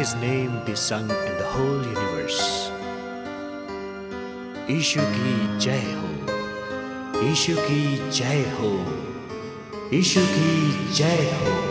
His name be sung in the whole universe. यीशु की जय हो, यीशु की जय हो, यीशु की जय हो।